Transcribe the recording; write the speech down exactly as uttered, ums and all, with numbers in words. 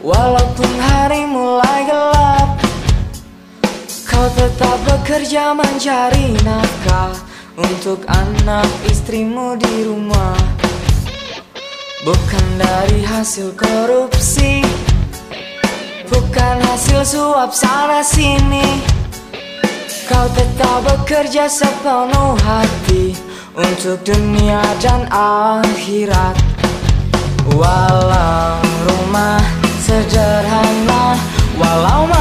Walaupun hari mulai gelap, kau tetap bekerja mencari nafkah untuk anak istrimu di rumah. Bukan dari hasil korupsi, bukan hasil suap sana sini. Kau tetap bekerja sepenuh hati untuk dunia dan akhirat. Walau rumah sederhana, walau